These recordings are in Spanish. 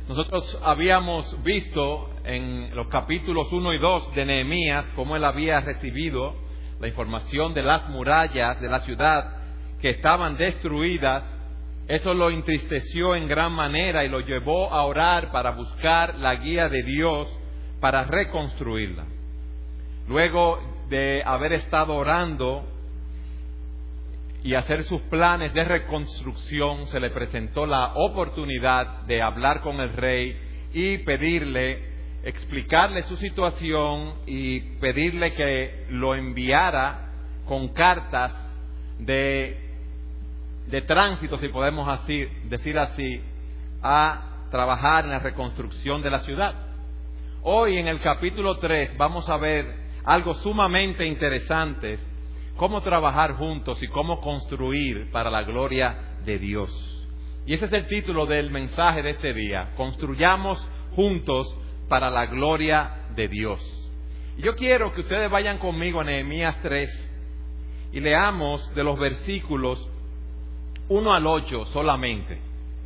Nosotros habíamos visto en los capítulos 1 y 2 de Nehemías cómo él había recibido la información de las murallas de la ciudad que estaban destruidas. Eso lo entristeció en gran manera y lo llevó a orar para buscar la guía de Dios para reconstruirla. Luego de haber estado orando y hacer sus planes de reconstrucción, se le presentó la oportunidad de hablar con el rey y explicarle su situación y pedirle que lo enviara con cartas de tránsito, si podemos decir así, a trabajar en la reconstrucción de la ciudad. Hoy en el capítulo 3 vamos a ver algo sumamente interesante: cómo trabajar juntos y cómo construir para la gloria de Dios. Y ese es el título del mensaje de este día: construyamos juntos para la gloria de Dios. Y yo quiero que ustedes vayan conmigo a Nehemías 3 y leamos de los versículos 1 al 8 solamente.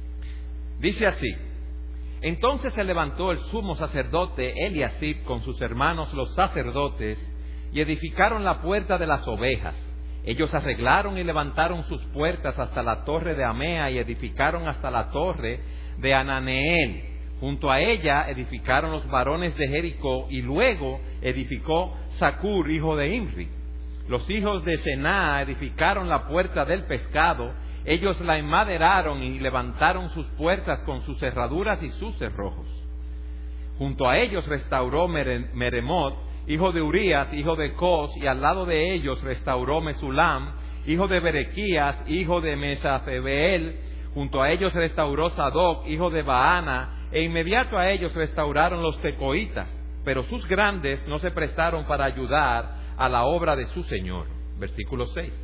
Dice así: Entonces se levantó el sumo sacerdote Eliasib con sus hermanos los sacerdotes y edificaron la puerta de las ovejas. Ellos arreglaron y levantaron sus puertas hasta la torre de Amea y edificaron hasta la torre de Ananeel. Junto a ella edificaron los varones de Jericó y luego edificó Zacur, hijo de Imri. Los hijos de Senaa edificaron la puerta del pescado. Ellos la enmaderaron y levantaron sus puertas con sus cerraduras y sus cerrojos. Junto a ellos restauró Meremot, hijo de Urías, hijo de Cos, y al lado de ellos restauró Mesulam, hijo de Berequías, hijo de Mesafebeel. Junto a ellos restauró Sadoc, hijo de Baana, e inmediato a ellos restauraron los tecoitas, pero sus grandes no se prestaron para ayudar a la obra de su señor. Versículo 6.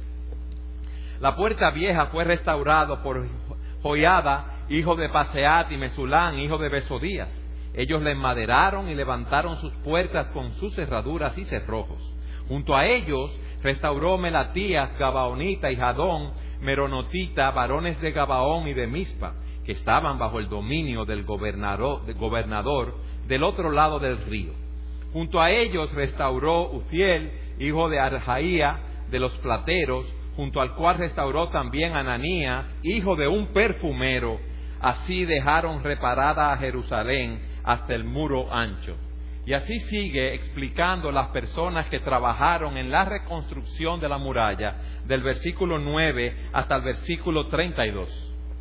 La puerta vieja fue restaurada por Joiada, hijo de Paseat, y Mesulán, hijo de Besodías. Ellos la enmaderaron y levantaron sus puertas con sus cerraduras y cerrojos. Junto a ellos restauró Melatías, Gabaonita, y Jadón, Meronotita, varones de Gabaón y de Mispa, que estaban bajo el dominio del gobernador del otro lado del río. Junto a ellos restauró Uziel, hijo de Arjaía, de los plateros, junto al cual restauró también Ananías, hijo de un perfumero. Así dejaron reparada a Jerusalén hasta el muro ancho. Y así sigue explicando las personas que trabajaron en la reconstrucción de la muralla, del versículo 9 hasta el versículo 32.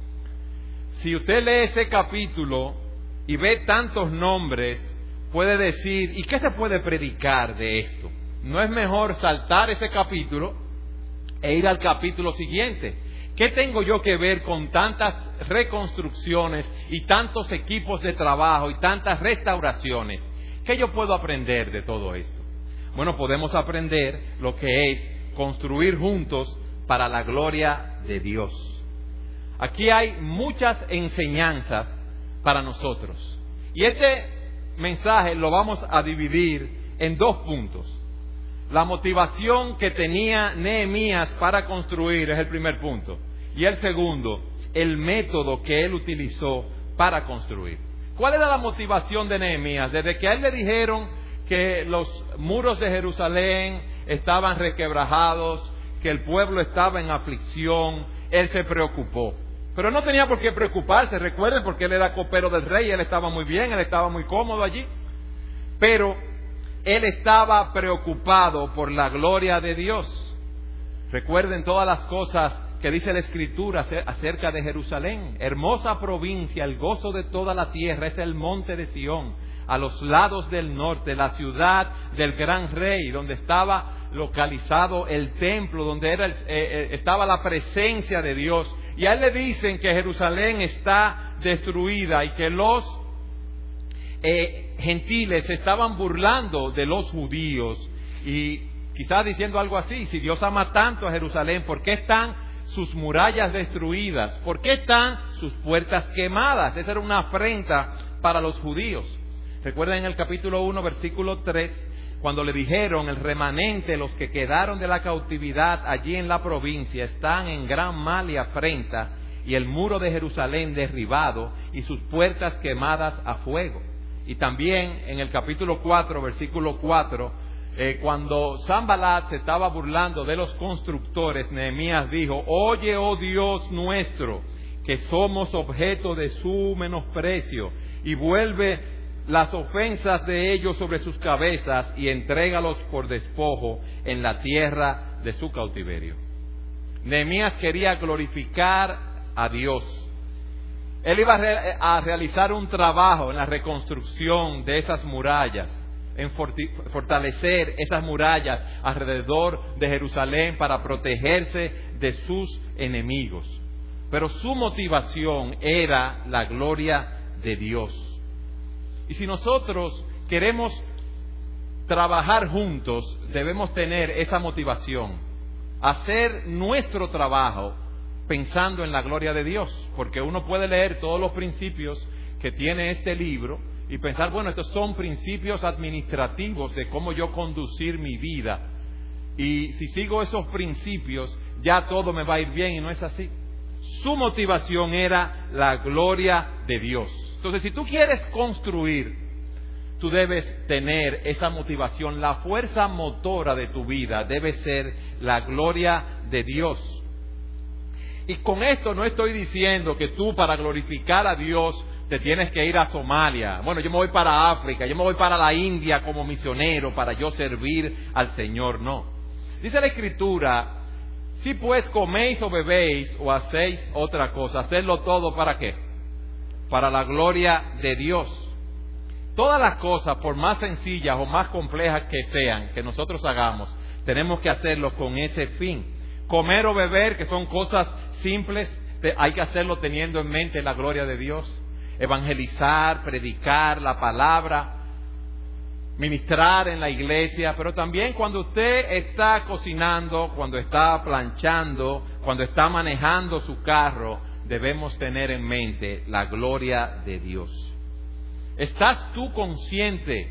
Si usted lee ese capítulo y ve tantos nombres, puede decir: ¿y qué se puede predicar de esto? ¿No es mejor saltar ese capítulo e ir al capítulo siguiente? ¿Qué tengo yo que ver con tantas reconstrucciones y tantos equipos de trabajo y tantas restauraciones? ¿Qué yo puedo aprender de todo esto? Bueno, podemos aprender lo que es construir juntos para la gloria de Dios. Aquí hay muchas enseñanzas para nosotros. Y este mensaje lo vamos a dividir en 2 puntos. La motivación que tenía Nehemías para construir es el primer punto. Y el segundo, el método que él utilizó para construir. ¿Cuál era la motivación de Nehemías? Desde que a él le dijeron que los muros de Jerusalén estaban requebrajados, que el pueblo estaba en aflicción, él se preocupó. Pero no tenía por qué preocuparse, recuerden, porque él era copero del rey, él estaba muy bien, él estaba muy cómodo allí. Pero él estaba preocupado por la gloria de Dios. Recuerden todas las cosas que dice la Escritura acerca de Jerusalén. Hermosa provincia, el gozo de toda la tierra, es el monte de Sión, a los lados del norte, la ciudad del gran rey, donde estaba localizado el templo, donde estaba la presencia de Dios. Y a él le dicen que Jerusalén está destruida y que los gentiles se estaban burlando de los judíos y quizás diciendo algo así: si Dios ama tanto a Jerusalén, ¿por qué están sus murallas destruidas? ¿Por qué están sus puertas quemadas? Esa era una afrenta para los judíos. Recuerden en el capítulo 1, versículo 3, cuando le dijeron: el remanente, los que quedaron de la cautividad allí en la provincia, están en gran mal y afrenta, y el muro de Jerusalén derribado, y sus puertas quemadas a fuego. Y también en el capítulo 4, versículo 4, cuando Sanballat se estaba burlando de los constructores, Nehemías dijo: oye, oh Dios nuestro, que somos objeto de su menosprecio, y vuelve las ofensas de ellos sobre sus cabezas y entrégalos por despojo en la tierra de su cautiverio. Nehemías quería glorificar a Dios. Él iba a realizar un trabajo en la reconstrucción de esas murallas, en fortalecer esas murallas alrededor de Jerusalén para protegerse de sus enemigos. Pero su motivación era la gloria de Dios. Y si nosotros queremos trabajar juntos, debemos tener esa motivación, hacer nuestro trabajo pensando en la gloria de Dios, porque uno puede leer todos los principios que tiene este libro y pensar, bueno, estos son principios administrativos de cómo yo conducir mi vida, y si sigo esos principios ya todo me va a ir bien, y no es así. Su motivación era la gloria de Dios. Entonces, si tú quieres construir, tú debes tener esa motivación. La fuerza motora de tu vida debe ser la gloria de Dios. Y con esto no estoy diciendo que tú, para glorificar a Dios, te tienes que ir a Somalia. Bueno, yo me voy para África, yo me voy para la India como misionero para yo servir al Señor. No. Dice la Escritura: si pues coméis o bebéis o hacéis otra cosa, hacedlo todo ¿para qué? Para la gloria de Dios. Todas las cosas, por más sencillas o más complejas que sean, que nosotros hagamos, tenemos que hacerlo con ese fin. Comer o beber, que son cosas simples, hay que hacerlo teniendo en mente la gloria de Dios. Evangelizar, predicar la palabra, ministrar en la iglesia, pero también cuando usted está cocinando, cuando está planchando, cuando está manejando su carro, debemos tener en mente la gloria de Dios. ¿Estás tú consciente?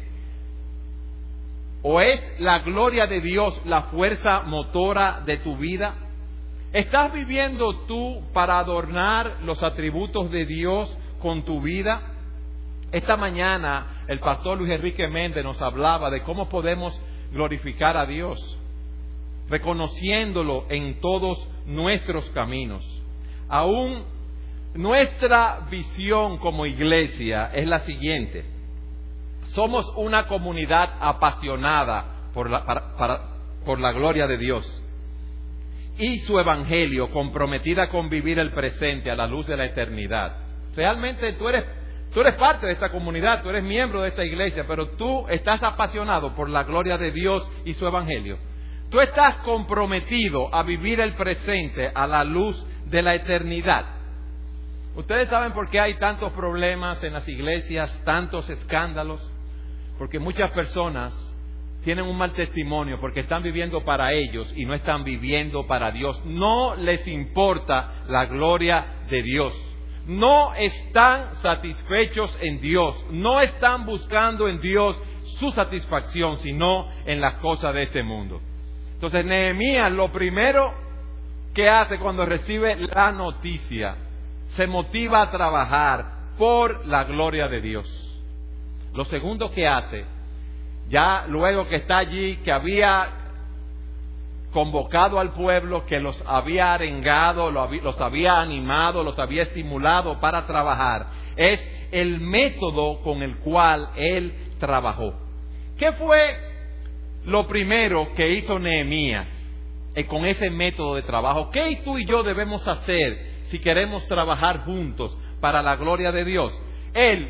¿O es la gloria de Dios la fuerza motora de tu vida? ¿Estás viviendo tú para adornar los atributos de Dios con tu vida? Esta mañana el pastor Luis Enrique Méndez nos hablaba de cómo podemos glorificar a Dios, reconociéndolo en todos nuestros caminos. Aún nuestra visión como iglesia es la siguiente: somos una comunidad apasionada por la gloria de Dios y su evangelio, comprometida con vivir el presente a la luz de la eternidad. Realmente tú eres parte de esta comunidad, tú eres miembro de esta iglesia, pero tú estás apasionado por la gloria de Dios y su evangelio. Tú estás comprometido a vivir el presente a la luz de la eternidad. Ustedes saben por qué hay tantos problemas en las iglesias, tantos escándalos, porque muchas personas tienen un mal testimonio porque están viviendo para ellos y no están viviendo para Dios. No les importa la gloria de Dios. No están satisfechos en Dios. No están buscando en Dios su satisfacción, sino en las cosas de este mundo. Entonces, Nehemías, lo primero que hace cuando recibe la noticia, se motiva a trabajar por la gloria de Dios. Lo segundo que hace, ya luego que está allí, que había convocado al pueblo, que los había arengado, los había animado, los había estimulado para trabajar, es el método con el cual él trabajó. ¿Qué fue lo primero que hizo Nehemías con ese método de trabajo? ¿Qué tú y yo debemos hacer si queremos trabajar juntos para la gloria de Dios? Él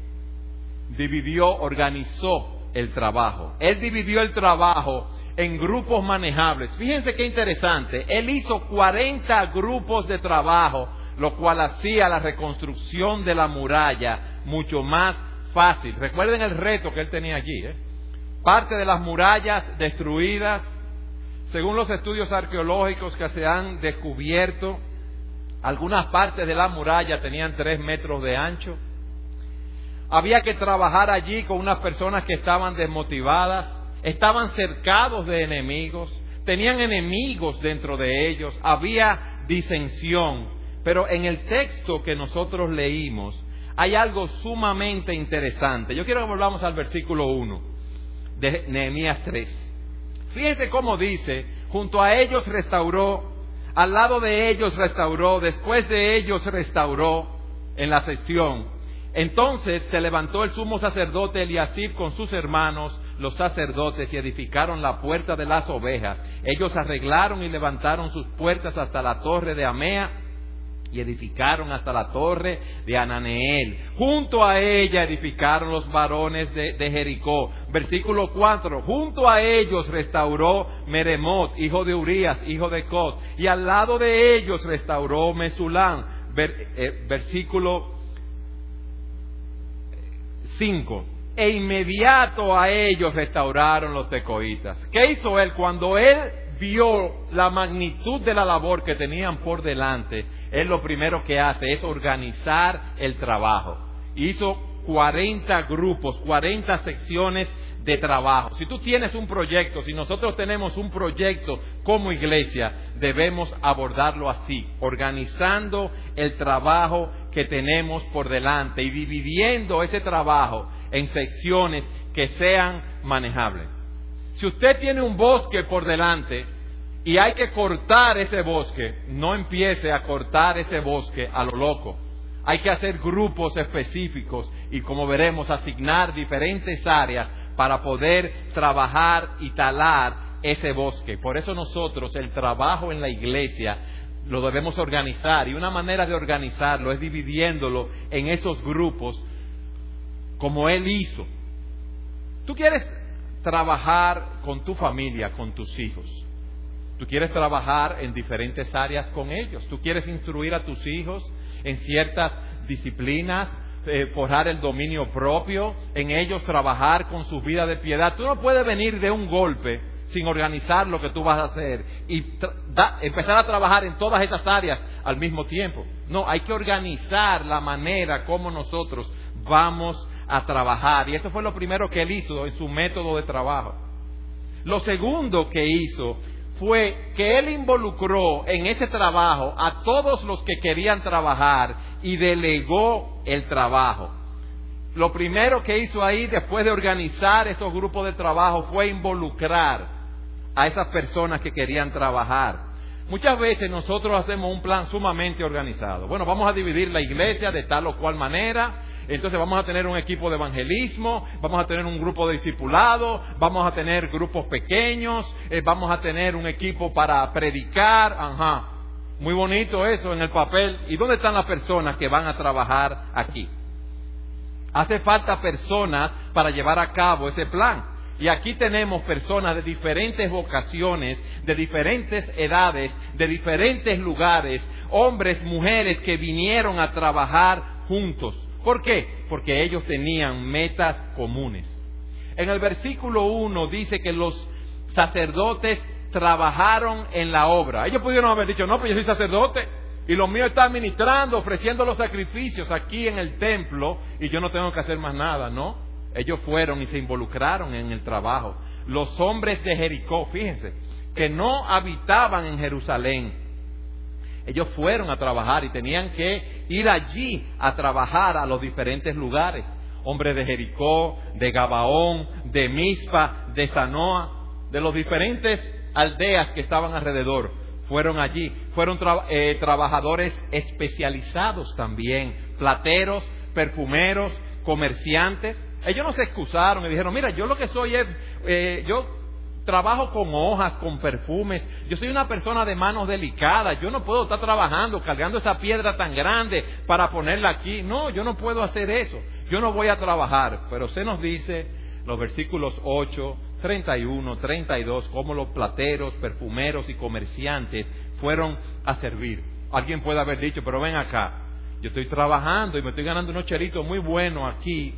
organizó el trabajo. Él dividió el trabajo en grupos manejables. Fíjense qué interesante. Él hizo 40 grupos de trabajo, lo cual hacía la reconstrucción de la muralla mucho más fácil. Recuerden el reto que él tenía allí, Parte de las murallas destruidas, según los estudios arqueológicos que se han descubierto, algunas partes de la muralla tenían 3 metros de ancho. Había que trabajar allí con unas personas que estaban desmotivadas, estaban cercados de enemigos, tenían enemigos dentro de ellos, había disensión. Pero en el texto que nosotros leímos, hay algo sumamente interesante. Yo quiero que volvamos al versículo 1 de Nehemías 3. Fíjense cómo dice: junto a ellos restauró, al lado de ellos restauró, después de ellos restauró, en la sección. Entonces se levantó el sumo sacerdote Eliasib con sus hermanos, los sacerdotes, y edificaron la puerta de las ovejas. Ellos arreglaron y levantaron sus puertas hasta la torre de Amea, y edificaron hasta la torre de Ananeel. Junto a ella edificaron los varones de Jericó. Versículo 4. Junto a ellos restauró Meremot, hijo de Urías, hijo de Cot. Y al lado de ellos restauró Mesulán. Versículo 5. E inmediato a ellos restauraron los tecoitas. ¿Qué hizo él? Cuando él vio la magnitud de la labor que tenían por delante, él lo primero que hace es organizar el trabajo. Hizo 40 grupos, 40 secciones de trabajo. Si tú tienes un proyecto, si nosotros tenemos un proyecto como iglesia, debemos abordarlo así, organizando el trabajo que tenemos por delante y dividiendo ese trabajo en secciones que sean manejables. Si usted tiene un bosque por delante y hay que cortar ese bosque, no empiece a cortar ese bosque a lo loco. Hay que hacer grupos específicos y, como veremos, asignar diferentes áreas para poder trabajar y talar ese bosque. Por eso nosotros el trabajo en la iglesia lo debemos organizar, y una manera de organizarlo es dividiéndolo en esos grupos como él hizo. Tú quieres trabajar con tu familia, con tus hijos. Tú quieres trabajar en diferentes áreas con ellos. Tú quieres instruir a tus hijos en ciertas disciplinas, forjar el dominio propio, en ellos trabajar con su vida de piedad. Tú no puedes venir de un golpe sin organizar lo que tú vas a hacer y empezar a trabajar en todas esas áreas al mismo tiempo. No, hay que organizar la manera como nosotros vamos a trabajar, y eso fue lo primero que él hizo en su método de trabajo. Lo segundo que hizo fue que él involucró en ese trabajo a todos los que querían trabajar y delegó el trabajo. Lo primero que hizo ahí, después de organizar esos grupos de trabajo, fue involucrar a esas personas que querían trabajar. Muchas veces nosotros hacemos un plan sumamente organizado. Bueno, vamos a dividir la iglesia de tal o cual manera. Entonces vamos a tener un equipo de evangelismo, vamos a tener un grupo de discipulado, vamos a tener grupos pequeños, vamos a tener un equipo para predicar. Ajá, muy bonito eso en el papel. ¿Y dónde están las personas que van a trabajar aquí? Hace falta personas para llevar a cabo ese plan. Y aquí tenemos personas de diferentes vocaciones, de diferentes edades, de diferentes lugares, hombres, mujeres que vinieron a trabajar juntos. ¿Por qué? Porque ellos tenían metas comunes. En el versículo 1 dice que los sacerdotes trabajaron en la obra. Ellos pudieron haber dicho: no, pues yo soy sacerdote y lo mío está administrando, ofreciendo los sacrificios aquí en el templo y yo no tengo que hacer más nada, ¿no? Ellos fueron y se involucraron en el trabajo. Los hombres de Jericó, fíjense, que no habitaban en Jerusalén, ellos fueron a trabajar y tenían que ir allí a trabajar a los diferentes lugares. Hombres de Jericó, de Gabaón, de Mizpa, de Zanoa, de los diferentes aldeas que estaban alrededor, fueron allí. Fueron trabajadores especializados también, plateros, perfumeros, comerciantes. Ellos no se excusaron y dijeron: mira, yo lo que soy es, yo trabajo con hojas, con perfumes, yo soy una persona de manos delicadas, yo no puedo estar trabajando, cargando esa piedra tan grande para ponerla aquí. No, yo no puedo hacer eso, yo no voy a trabajar. Pero se nos dice, los versículos 8, 31, 32, cómo los plateros, perfumeros y comerciantes fueron a servir. Alguien puede haber dicho: pero ven acá, yo estoy trabajando y me estoy ganando unos chelitos muy buenos aquí,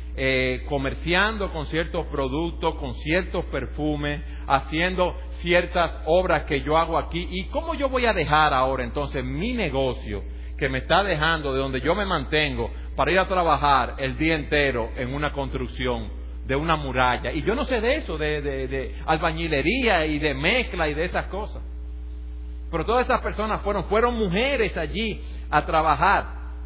comerciando con ciertos productos, con ciertos perfumes, haciendo ciertas obras que yo hago aquí. ¿Y cómo yo voy a dejar ahora entonces mi negocio, que me está dejando de donde yo me mantengo, para ir a trabajar el día entero en una construcción de una muralla? Y yo no sé de eso, de albañilería y de mezcla y de esas cosas. Pero todas esas personas fueron mujeres allí a trabajar.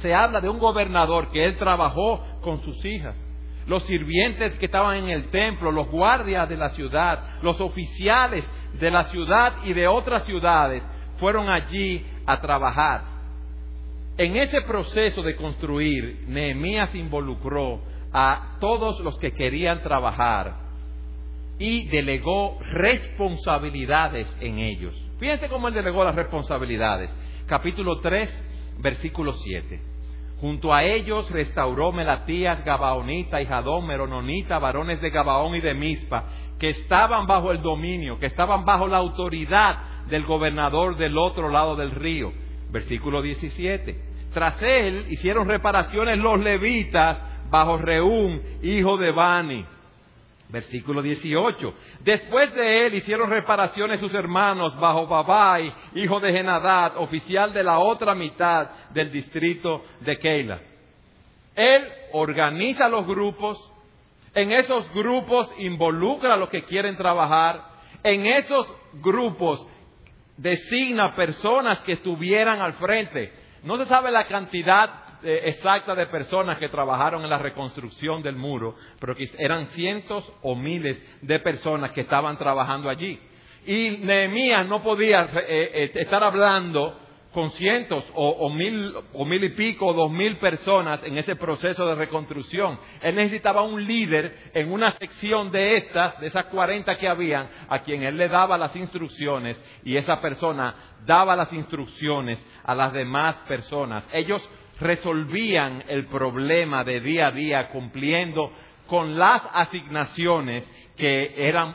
se habla de un gobernador que él trabajó con sus hijas. Los sirvientes que estaban en el templo, los guardias de la ciudad, los oficiales de la ciudad y de otras ciudades fueron allí a trabajar. En ese proceso de construir, Nehemías involucró a todos los que querían trabajar y delegó responsabilidades en ellos. Fíjense cómo él delegó las responsabilidades. Capítulo 3, versículo 7. Junto a ellos restauró Melatías, Gabaonita y Jadón, Merononita, varones de Gabaón y de Mizpa, que estaban bajo el dominio, que estaban bajo la autoridad del gobernador del otro lado del río. Versículo 17. Tras él hicieron reparaciones los levitas bajo Reún, hijo de Bani. Versículo 18. Después de él hicieron reparaciones sus hermanos bajo Babai, hijo de Henadad, oficial de la otra mitad del distrito de Keila. Él organiza los grupos, en esos grupos involucra a los que quieren trabajar, en esos grupos designa personas que estuvieran al frente. No se sabe la cantidad exacta de personas que trabajaron en la reconstrucción del muro, pero que eran cientos o miles de personas que estaban trabajando allí. Y Nehemías no podía estar hablando con cientos o mil y pico o 2,000 personas en ese proceso de reconstrucción. Él necesitaba un líder en una sección de esas 40 que habían, a quien él le daba las instrucciones, y esa persona daba las instrucciones a las demás personas. Ellos resolvían el problema de día a día cumpliendo con las asignaciones que eran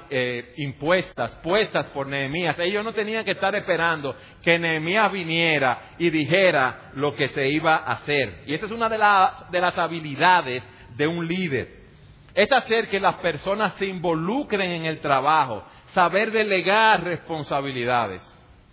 puestas por Nehemías. Ellos no tenían que estar esperando que Nehemías viniera y dijera lo que se iba a hacer. Y esa es una de las habilidades de un líder. Es hacer que las personas se involucren en el trabajo, saber delegar responsabilidades.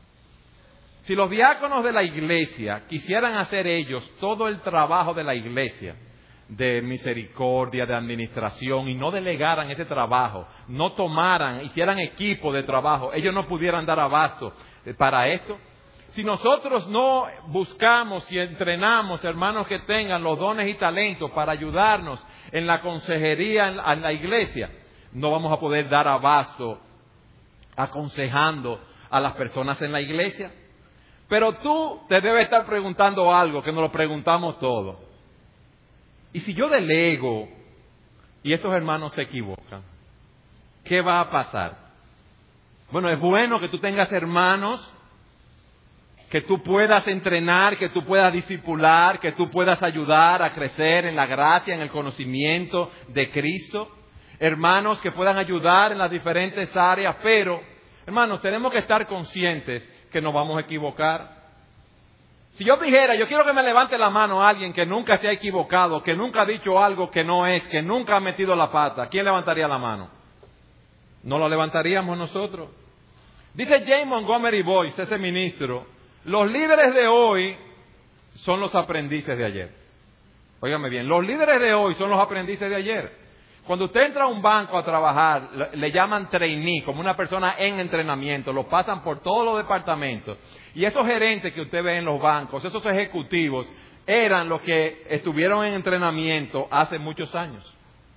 Si los diáconos de la iglesia quisieran hacer ellos todo el trabajo de la iglesia, de misericordia, de administración, y no delegaran ese trabajo, no hicieran equipo de trabajo, ellos no pudieran dar abasto para esto. Si nosotros no buscamos y entrenamos hermanos que tengan los dones y talentos para ayudarnos en la consejería en la iglesia, no vamos a poder dar abasto aconsejando a las personas en la iglesia. Pero tú te debes estar preguntando algo que nos lo preguntamos todos. ¿Y si yo delego y esos hermanos se equivocan? ¿Qué va a pasar? Bueno, es bueno que tú tengas hermanos, que tú puedas entrenar, que tú puedas discipular, que tú puedas ayudar a crecer en la gracia, en el conocimiento de Cristo. Hermanos que puedan ayudar en las diferentes áreas, pero, hermanos, tenemos que estar conscientes que nos vamos a equivocar. Si yo dijera, yo quiero que me levante la mano a alguien que nunca se ha equivocado, que nunca ha dicho algo que no es, que nunca ha metido la pata, ¿quién levantaría la mano? ¿No lo levantaríamos nosotros? Dice James Montgomery Boyce, ese ministro, los líderes de hoy son los aprendices de ayer. Óigame bien, los líderes de hoy son los aprendices de ayer. Cuando usted entra a un banco a trabajar, le llaman trainee, como una persona en entrenamiento, lo pasan por todos los departamentos. Y esos gerentes que usted ve en los bancos, esos ejecutivos, eran los que estuvieron en entrenamiento hace muchos años.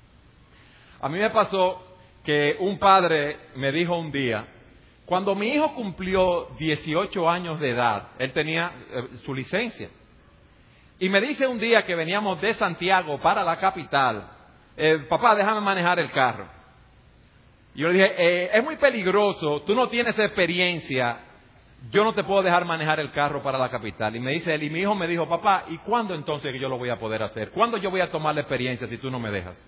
A mí me pasó que un padre me dijo un día, cuando mi hijo cumplió 18 años de edad, él tenía su licencia. Y me dice un día que veníamos de Santiago para la capital, papá, déjame manejar el carro. Y yo le dije, es muy peligroso, tú no tienes experiencia, yo no te puedo dejar manejar el carro para la capital. Y me dice él, y mi hijo me dijo, papá, ¿y cuándo entonces que yo lo voy a poder hacer? ¿Cuándo yo voy a tomar la experiencia si tú no me dejas?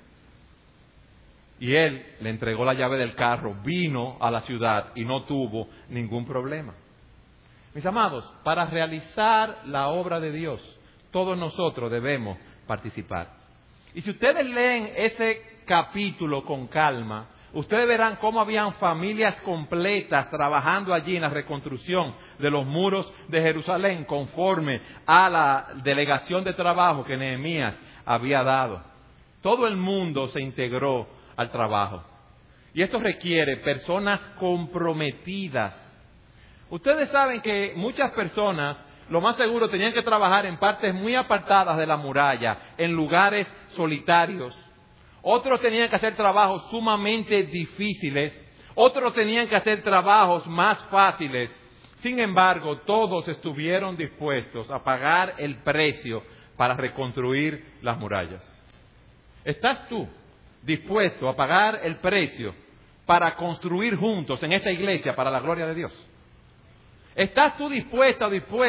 Y él le entregó la llave del carro, vino a la ciudad y no tuvo ningún problema. Mis amados, para realizar la obra de Dios, todos nosotros debemos participar. Y si ustedes leen ese capítulo con calma, ustedes verán cómo habían familias completas trabajando allí en la reconstrucción de los muros de Jerusalén conforme a la delegación de trabajo que Nehemías había dado. Todo el mundo se integró al trabajo. Y esto requiere personas comprometidas. Ustedes saben que muchas personas lo más seguro tenían que trabajar en partes muy apartadas de la muralla, en lugares solitarios. Otros tenían que hacer trabajos sumamente difíciles, otros tenían que hacer trabajos más fáciles. Sin embargo, todos estuvieron dispuestos a pagar el precio para reconstruir las murallas. ¿Estás tú dispuesto a pagar el precio para construir juntos en esta iglesia para la gloria de Dios? ¿Estás tú dispuesto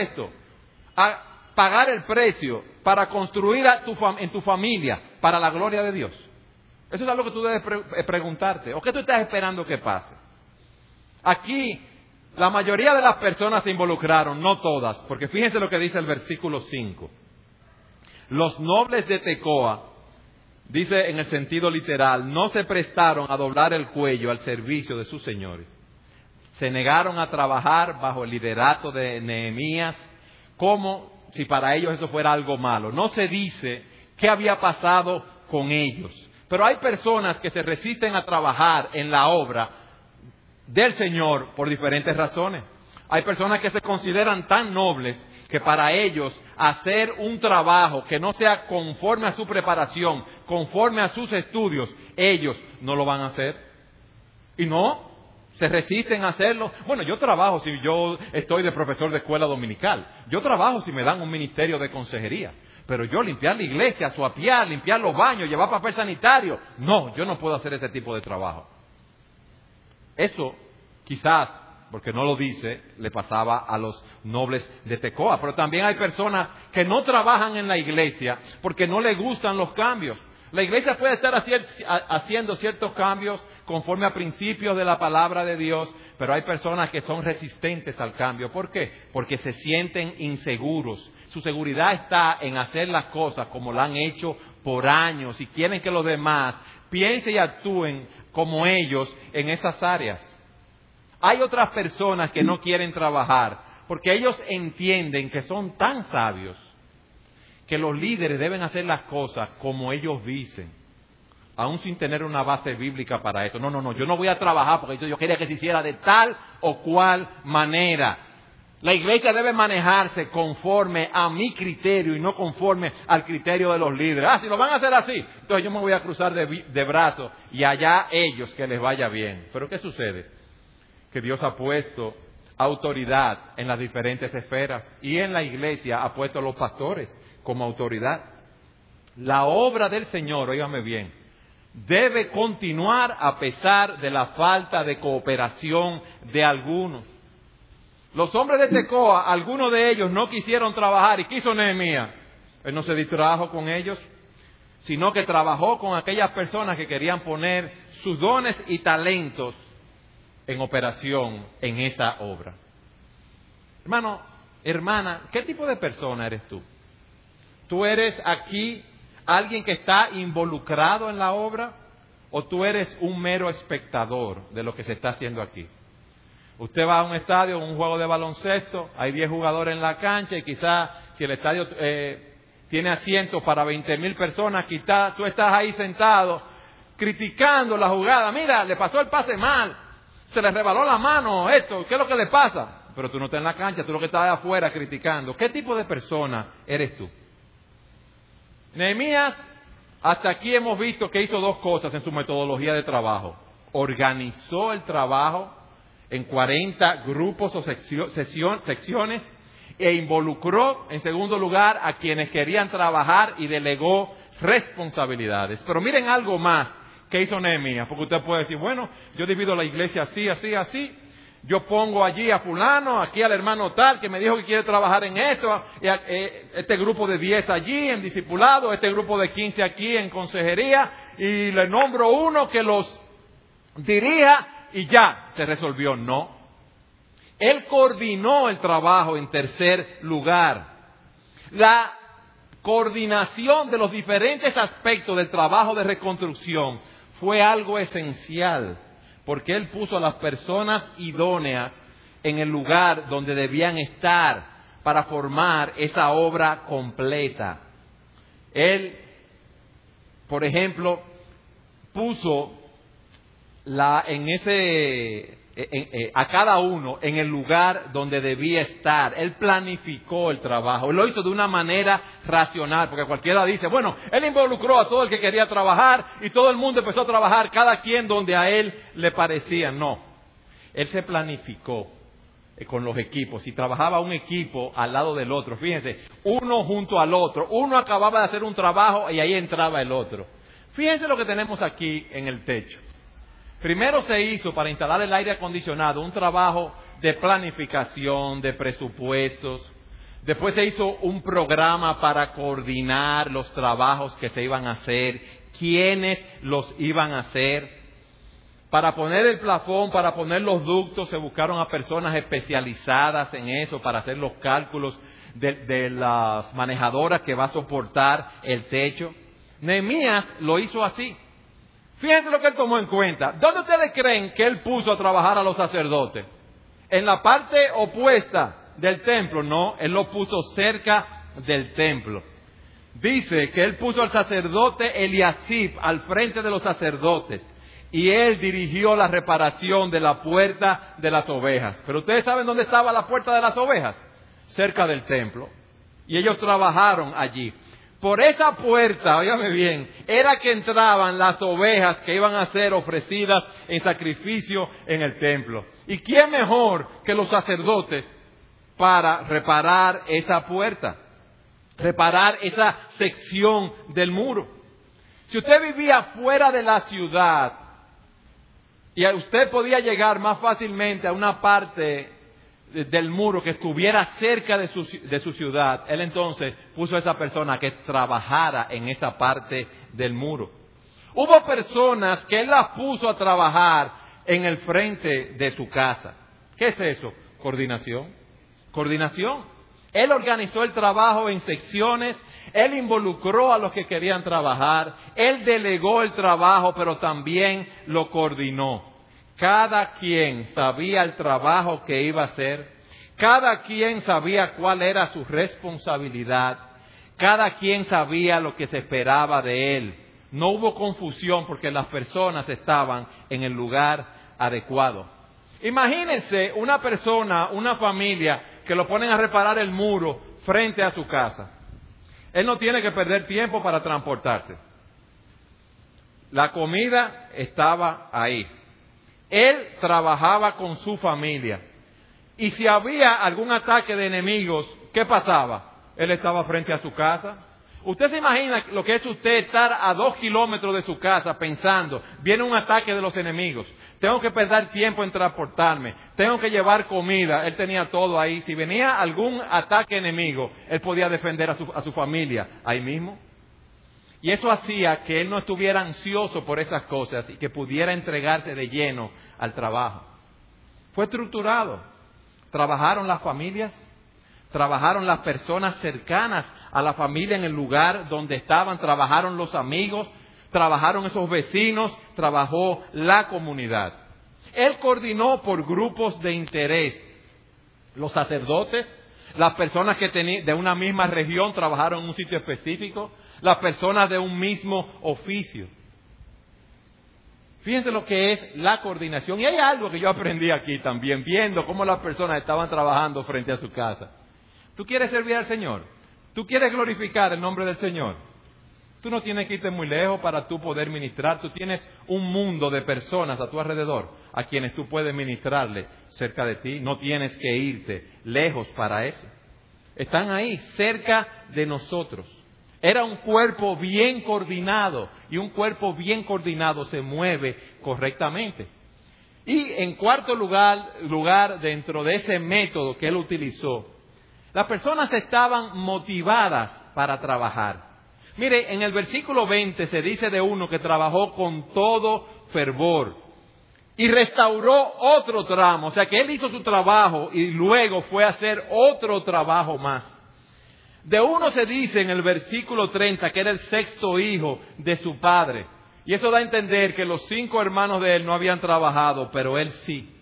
a pagar el precio para construir en tu familia para la gloria de Dios? Eso es algo que tú debes preguntarte. ¿O qué tú estás esperando que pase? Aquí, la mayoría de las personas se involucraron, no todas, porque fíjense lo que dice el versículo 5. Los nobles de Tecoa, dice en el sentido literal, no se prestaron a doblar el cuello al servicio de sus señores. Se negaron a trabajar bajo el liderato de Nehemías, como si para ellos eso fuera algo malo. No se dice qué había pasado con ellos. Pero hay personas que se resisten a trabajar en la obra del Señor por diferentes razones. Hay personas que se consideran tan nobles que para ellos hacer un trabajo que no sea conforme a su preparación, conforme a sus estudios, ellos no lo van a hacer. Y no, se resisten a hacerlo. Bueno, yo trabajo si yo estoy de profesor de escuela dominical. Yo trabajo si me dan un ministerio de consejería. Pero yo limpiar la iglesia, suapiar, limpiar los baños, llevar papel sanitario. No, yo no puedo hacer ese tipo de trabajo. Eso quizás, porque no lo dice, le pasaba a los nobles de Tecoa. Pero también hay personas que no trabajan en la iglesia porque no les gustan los cambios. La iglesia puede estar haciendo ciertos cambios conforme a principios de la palabra de Dios, pero hay personas que son resistentes al cambio. ¿Por qué? Porque se sienten inseguros. Su seguridad está en hacer las cosas como la han hecho por años y quieren que los demás piensen y actúen como ellos en esas áreas. Hay otras personas que no quieren trabajar porque ellos entienden que son tan sabios que los líderes deben hacer las cosas como ellos dicen, aún sin tener una base bíblica para eso. No, yo no voy a trabajar porque yo quería que se hiciera de tal o cual manera. La iglesia debe manejarse conforme a mi criterio y no conforme al criterio de los líderes. Si lo van a hacer así, entonces yo me voy a cruzar de brazos y allá ellos que les vaya bien. Pero ¿qué sucede? Que Dios ha puesto autoridad en las diferentes esferas y en la iglesia ha puesto a los pastores como autoridad. La obra del Señor, óigame bien, debe continuar a pesar de la falta de cooperación de algunos. Los hombres de Tecoa, algunos de ellos no quisieron trabajar. ¿Y qué hizo Nehemías? Él no se distrajo con ellos, sino que trabajó con aquellas personas que querían poner sus dones y talentos en operación en esa obra. Hermano, hermana, ¿qué tipo de persona eres tú? ¿Tú eres aquí alguien que está involucrado en la obra o tú eres un mero espectador de lo que se está haciendo aquí? Usted va a un estadio, un juego de baloncesto, hay 10 jugadores en la cancha y quizás si el estadio tiene asientos para 20,000 personas, quizás tú estás ahí sentado criticando la jugada. Mira, le pasó el pase mal, se le rebaló la mano, esto, ¿qué es lo que le pasa? Pero tú no estás en la cancha, tú lo que estás afuera criticando. ¿Qué tipo de persona eres tú? Nehemías, hasta aquí hemos visto que hizo dos cosas en su metodología de trabajo. Organizó el trabajo en 40 grupos o secciones e involucró, en segundo lugar, a quienes querían trabajar y delegó responsabilidades. Pero miren algo más que hizo Nehemías, porque usted puede decir, bueno, yo divido la iglesia así, así, así. Yo pongo allí a fulano, aquí al hermano tal, que me dijo que quiere trabajar en esto, este grupo de 10 allí en discipulado, este grupo de 15 aquí en consejería, y le nombro uno que los dirija y ya, se resolvió. No. Él coordinó el trabajo en tercer lugar. La coordinación de los diferentes aspectos del trabajo de reconstrucción fue algo esencial, porque él puso a las personas idóneas en el lugar donde debían estar para formar esa obra completa. Él, por ejemplo, puso en ese a cada uno en el lugar donde debía estar. Él planificó el trabajo. Él lo hizo de una manera racional, porque cualquiera dice, bueno, él involucró a todo el que quería trabajar y todo el mundo empezó a trabajar, cada quien donde a él le parecía. No, él se planificó con los equipos y trabajaba un equipo al lado del otro. Fíjense, uno junto al otro. Uno acababa de hacer un trabajo y ahí entraba el otro. Fíjense lo que tenemos aquí en el techo. Primero se hizo para instalar el aire acondicionado un trabajo de planificación, de presupuestos. Después se hizo un programa para coordinar los trabajos que se iban a hacer, quiénes los iban a hacer. Para poner el plafón, para poner los ductos, se buscaron a personas especializadas en eso para hacer los cálculos de las manejadoras que va a soportar el techo. Nehemías lo hizo así. Fíjense lo que él tomó en cuenta. ¿Dónde ustedes creen que él puso a trabajar a los sacerdotes? ¿En la parte opuesta del templo? No, él lo puso cerca del templo. Dice que él puso al sacerdote Eliasib al frente de los sacerdotes y él dirigió la reparación de la puerta de las ovejas. Pero ustedes saben dónde estaba la puerta de las ovejas, cerca del templo. Y ellos trabajaron allí. Por esa puerta, óigame bien, era que entraban las ovejas que iban a ser ofrecidas en sacrificio en el templo. ¿Y quién mejor que los sacerdotes para reparar esa puerta? Reparar esa sección del muro. Si usted vivía fuera de la ciudad y usted podía llegar más fácilmente a una parte del muro que estuviera cerca de su ciudad, él entonces puso a esa persona que trabajara en esa parte del muro. Hubo personas que él las puso a trabajar en el frente de su casa. ¿Qué es eso? Coordinación. Coordinación. Él organizó el trabajo en secciones, él involucró a los que querían trabajar, él delegó el trabajo, pero también lo coordinó. Cada quien sabía el trabajo que iba a hacer, cada quien sabía cuál era su responsabilidad, cada quien sabía lo que se esperaba de él. No hubo confusión porque las personas estaban en el lugar adecuado. Imagínense una persona, una familia, que lo ponen a reparar el muro frente a su casa. Él no tiene que perder tiempo para transportarse. La comida estaba ahí. Él trabajaba con su familia. Y si había algún ataque de enemigos, ¿qué pasaba? Él estaba frente a su casa. Usted se imagina lo que es usted estar a 2 kilómetros de su casa pensando, viene un ataque de los enemigos, tengo que perder tiempo en transportarme, tengo que llevar comida. Él tenía todo ahí. Si venía algún ataque enemigo, él podía defender a su familia ahí mismo. Y eso hacía que él no estuviera ansioso por esas cosas y que pudiera entregarse de lleno al trabajo. Fue estructurado. Trabajaron las familias, trabajaron las personas cercanas a la familia en el lugar donde estaban, trabajaron los amigos, trabajaron esos vecinos, trabajó la comunidad. Él coordinó por grupos de interés. Los sacerdotes, las personas que de una misma región trabajaron en un sitio específico, las personas de un mismo oficio. Fíjense lo que es la coordinación. Y hay algo que yo aprendí aquí también, viendo cómo las personas estaban trabajando frente a su casa. ¿Tú quieres servir al Señor? ¿Tú quieres glorificar el nombre del Señor? Tú no tienes que irte muy lejos para tú poder ministrar. Tú tienes un mundo de personas a tu alrededor a quienes tú puedes ministrarle cerca de ti. No tienes que irte lejos para eso. Están ahí, cerca de nosotros. Era un cuerpo bien coordinado, y un cuerpo bien coordinado se mueve correctamente. Y en cuarto lugar, dentro de ese método que él utilizó, las personas estaban motivadas para trabajar. Mire, en el versículo 20 se dice de uno que trabajó con todo fervor y restauró otro tramo. O sea que él hizo su trabajo y luego fue a hacer otro trabajo más. De uno se dice en el versículo 30 que era el 6º hijo de su padre. Y eso da a entender que los 5 hermanos de él no habían trabajado, pero él sí.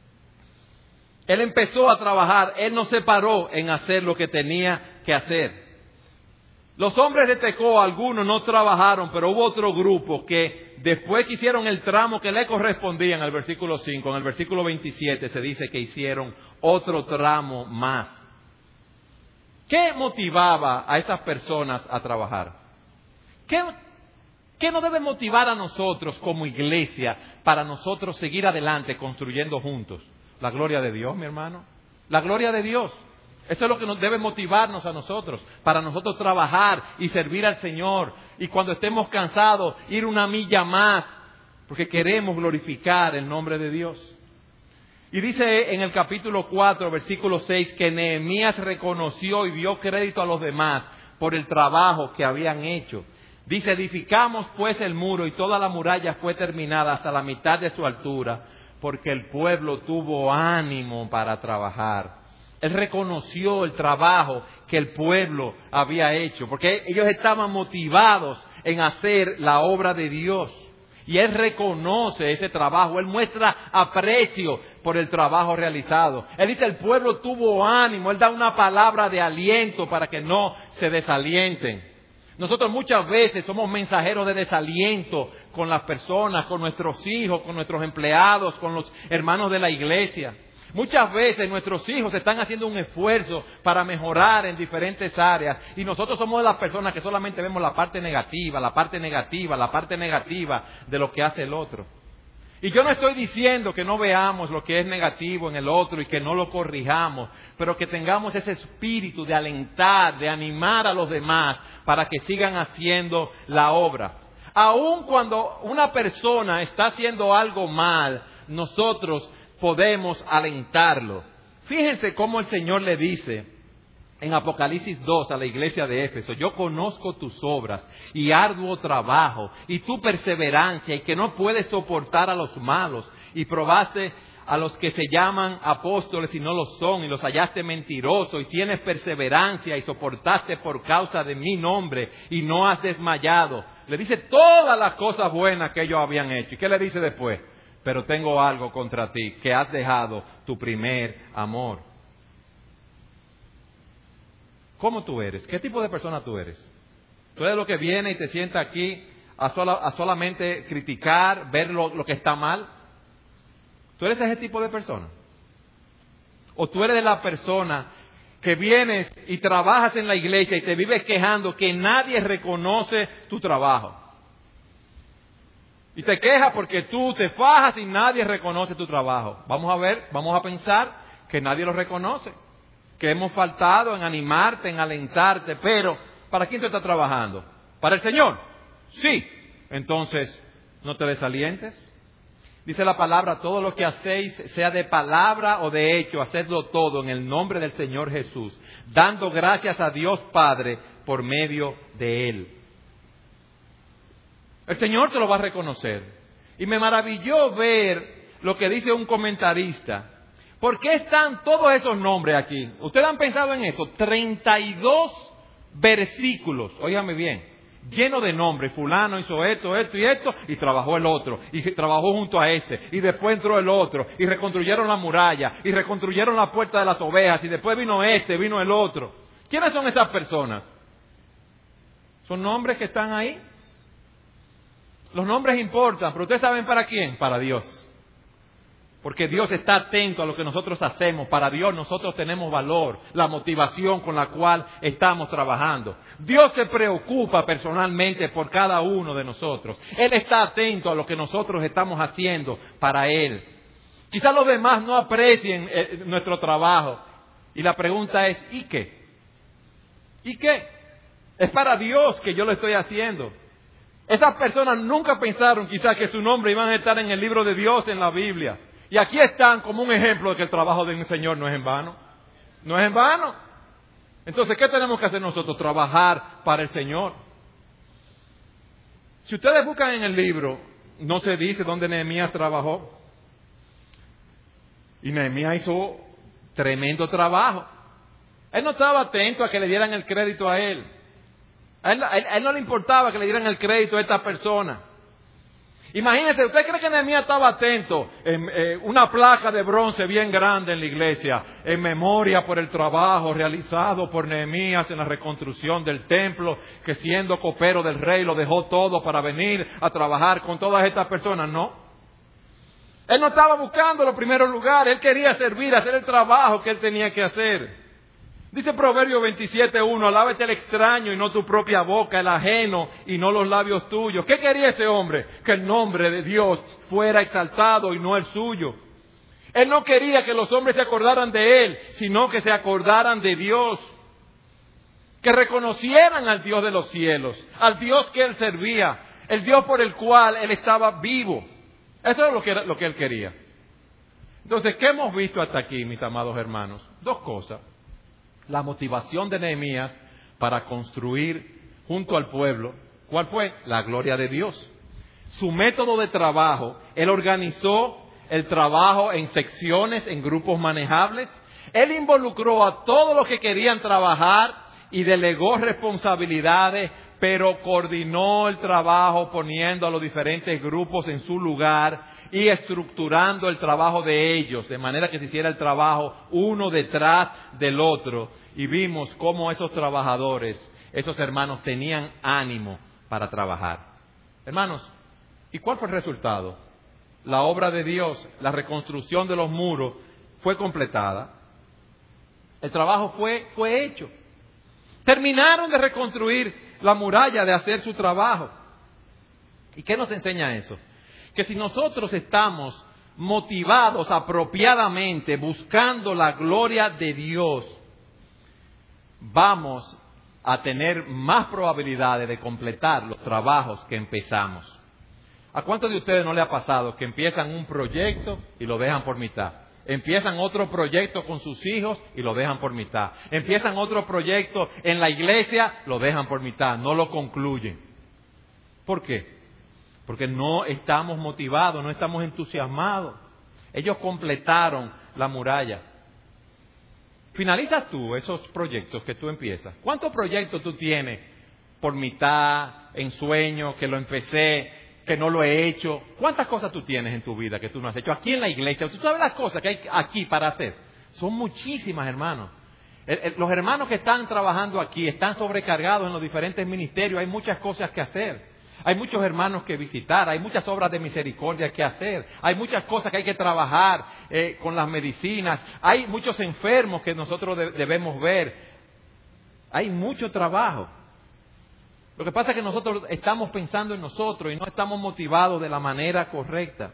Él empezó a trabajar, él no se paró en hacer lo que tenía que hacer. Los hombres de Tecoa, algunos no trabajaron, pero hubo otro grupo que después que hicieron el tramo que le correspondía en el versículo 5, en el versículo 27 se dice que hicieron otro tramo más. ¿Qué motivaba a esas personas a trabajar? ¿Qué nos debe motivar a nosotros como iglesia para nosotros seguir adelante construyendo juntos? La gloria de Dios, mi hermano. La gloria de Dios. Eso es lo que nos debe motivarnos a nosotros, para nosotros trabajar y servir al Señor. Y cuando estemos cansados, ir una milla más, porque queremos glorificar el nombre de Dios. Y dice en el capítulo 4, versículo 6, que Nehemías reconoció y dio crédito a los demás por el trabajo que habían hecho. Dice, edificamos pues el muro y toda la muralla fue terminada hasta la mitad de su altura, porque el pueblo tuvo ánimo para trabajar. Él reconoció el trabajo que el pueblo había hecho, porque ellos estaban motivados en hacer la obra de Dios. Y Él reconoce ese trabajo, Él muestra aprecio por el trabajo realizado. Él dice, el pueblo tuvo ánimo, Él da una palabra de aliento para que no se desalienten. Nosotros muchas veces somos mensajeros de desaliento con las personas, con nuestros hijos, con nuestros empleados, con los hermanos de la iglesia. Muchas veces nuestros hijos están haciendo un esfuerzo para mejorar en diferentes áreas y nosotros somos las personas que solamente vemos la parte negativa, la parte negativa, la parte negativa de lo que hace el otro. Y yo no estoy diciendo que no veamos lo que es negativo en el otro y que no lo corrijamos, pero que tengamos ese espíritu de alentar, de animar a los demás para que sigan haciendo la obra. Aun cuando una persona está haciendo algo mal, nosotros podemos alentarlo. Fíjense cómo el Señor le dice en Apocalipsis 2 a la iglesia de Éfeso: yo conozco tus obras y arduo trabajo y tu perseverancia y que no puedes soportar a los malos y probaste a los que se llaman apóstoles y no lo son y los hallaste mentirosos y tienes perseverancia y soportaste por causa de mi nombre y no has desmayado. Le dice todas las cosas buenas que ellos habían hecho. ¿Y qué le dice después? Pero tengo algo contra ti, que has dejado tu primer amor. ¿Cómo tú eres? ¿Qué tipo de persona tú eres? ¿Tú eres lo que viene y te sienta aquí a solamente criticar, ver lo que está mal? ¿Tú eres ese tipo de persona? ¿O tú eres de la persona que vienes y trabajas en la iglesia y te vives quejando que nadie reconoce tu trabajo? Y te quejas porque tú te fajas y nadie reconoce tu trabajo. Vamos a ver, vamos a pensar que nadie lo reconoce. Que hemos faltado en animarte, en alentarte. Pero, ¿para quién tú estás trabajando? ¿Para el Señor? Sí. Entonces, no te desalientes. Dice la palabra, todo lo que hacéis, sea de palabra o de hecho, hacedlo todo en el nombre del Señor Jesús, dando gracias a Dios Padre por medio de Él. El Señor te lo va a reconocer. Y me maravilló ver lo que dice un comentarista. ¿Por qué están todos esos nombres aquí? ¿Ustedes han pensado en eso? 32 versículos, óigame bien, llenos de nombres. Fulano hizo esto, esto y esto, y trabajó el otro, y trabajó junto a este, y después entró el otro, y reconstruyeron la muralla, y reconstruyeron la puerta de las ovejas, y después vino este, vino el otro. ¿Quiénes son esas personas? ¿Son nombres que están ahí? Los nombres importan, pero ¿ustedes saben para quién? Para Dios. Porque Dios está atento a lo que nosotros hacemos. Para Dios nosotros tenemos valor, la motivación con la cual estamos trabajando. Dios se preocupa personalmente por cada uno de nosotros. Él está atento a lo que nosotros estamos haciendo para Él. Quizás los demás no aprecien nuestro trabajo. Y la pregunta es, ¿y qué? ¿Y qué? Es para Dios que yo lo estoy haciendo. Esas personas nunca pensaron quizás que su nombre iban a estar en el libro de Dios en la Biblia. Y aquí están como un ejemplo de que el trabajo del Señor no es en vano. No es en vano. Entonces, ¿qué tenemos que hacer nosotros? Trabajar para el Señor. Si ustedes buscan en el libro, no se dice dónde Nehemías trabajó. Y Nehemías hizo tremendo trabajo. Él no estaba atento a que le dieran el crédito a él. A él no le importaba que le dieran el crédito a esta persona. Imagínese, ¿usted cree que Nehemías estaba atento? Una placa de bronce bien grande en la iglesia, en memoria por el trabajo realizado por Nehemías en la reconstrucción del templo, que siendo copero del rey lo dejó todo para venir a trabajar con todas estas personas. No. Él no estaba buscando los primeros lugares, él quería servir, hacer el trabajo que él tenía que hacer. Dice Proverbio 27:1, alábate el extraño y no tu propia boca, el ajeno y no los labios tuyos. ¿Qué quería ese hombre? Que el nombre de Dios fuera exaltado y no el suyo. Él no quería que los hombres se acordaran de él, sino que se acordaran de Dios. Que reconocieran al Dios de los cielos, al Dios que él servía, el Dios por el cual él estaba vivo. Eso es lo que él quería. Entonces, ¿qué hemos visto hasta aquí, mis amados hermanos? Dos cosas. La motivación de Nehemías para construir junto al pueblo, ¿cuál fue? La gloria de Dios. Su método de trabajo, él organizó el trabajo en secciones, en grupos manejables. Él involucró a todos los que querían trabajar y delegó responsabilidades, pero coordinó el trabajo poniendo a los diferentes grupos en su lugar y estructurando el trabajo de ellos, de manera que se hiciera el trabajo uno detrás del otro. Y vimos cómo esos trabajadores, esos hermanos, tenían ánimo para trabajar. Hermanos, ¿y cuál fue el resultado? La obra de Dios, la reconstrucción de los muros, fue completada. El trabajo fue hecho. Terminaron de reconstruir la muralla, de hacer su trabajo. ¿Y qué nos enseña eso? Que si nosotros estamos motivados apropiadamente, buscando la gloria de Dios, vamos a tener más probabilidades de completar los trabajos que empezamos. ¿A cuántos de ustedes no le ha pasado que empiezan un proyecto y lo dejan por mitad? Empiezan otro proyecto con sus hijos y lo dejan por mitad. Empiezan otro proyecto en la iglesia, lo dejan por mitad, no lo concluyen. ¿Por qué? Porque no estamos motivados, no estamos entusiasmados. Ellos completaron la muralla. Finalizas tú esos proyectos que tú empiezas. ¿Cuántos proyectos tú tienes por mitad, en sueño, que lo empecé, que no lo he hecho? ¿Cuántas cosas tú tienes en tu vida que tú no has hecho? Aquí en la iglesia, ¿tú sabes las cosas que hay aquí para hacer? Son muchísimas, hermanos. Los hermanos que están trabajando aquí están sobrecargados en los diferentes ministerios. Hay muchas cosas que hacer. Hay muchos hermanos que visitar, hay muchas obras de misericordia que hacer, hay muchas cosas que hay que trabajar con las medicinas, hay muchos enfermos que nosotros debemos ver. Hay mucho trabajo. Lo que pasa es que nosotros estamos pensando en nosotros y no estamos motivados de la manera correcta.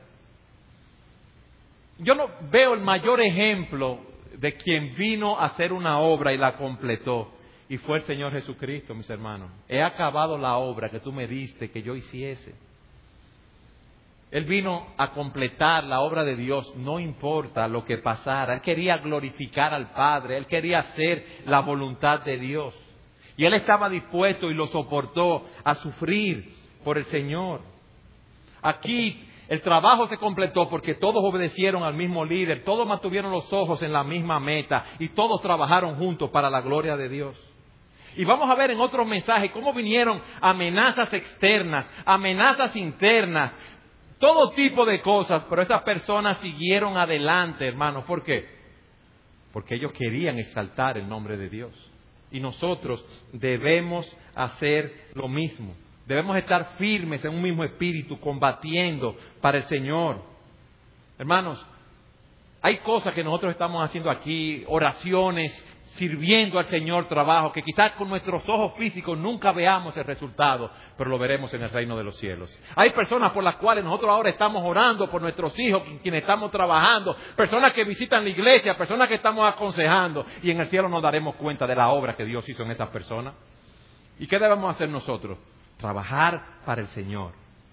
Yo no veo el mayor ejemplo de quien vino a hacer una obra y la completó. Y fue el Señor Jesucristo, mis hermanos. He acabado la obra que tú me diste que yo hiciese. Él vino a completar la obra de Dios, no importa lo que pasara. Él quería glorificar al Padre, Él quería hacer la voluntad de Dios. Y Él estaba dispuesto y lo soportó a sufrir por el Señor. Aquí el trabajo se completó porque todos obedecieron al mismo líder, todos mantuvieron los ojos en la misma meta y todos trabajaron juntos para la gloria de Dios. Y vamos a ver en otro mensaje cómo vinieron amenazas externas, amenazas internas, todo tipo de cosas, pero esas personas siguieron adelante, hermanos. ¿Por qué? Porque ellos querían exaltar el nombre de Dios. Y nosotros debemos hacer lo mismo. Debemos estar firmes en un mismo espíritu, combatiendo para el Señor. Hermanos, hay cosas que nosotros estamos haciendo aquí, oraciones, sirviendo al Señor, trabajo, que quizás con nuestros ojos físicos nunca veamos el resultado, pero lo veremos en el reino de los cielos. Hay personas por las cuales nosotros ahora estamos orando, por nuestros hijos, quienes estamos trabajando, personas que visitan la iglesia, personas que estamos aconsejando, y en el cielo nos daremos cuenta de la obra que Dios hizo en esas personas. ¿Y qué debemos hacer nosotros? Trabajar para el Señor.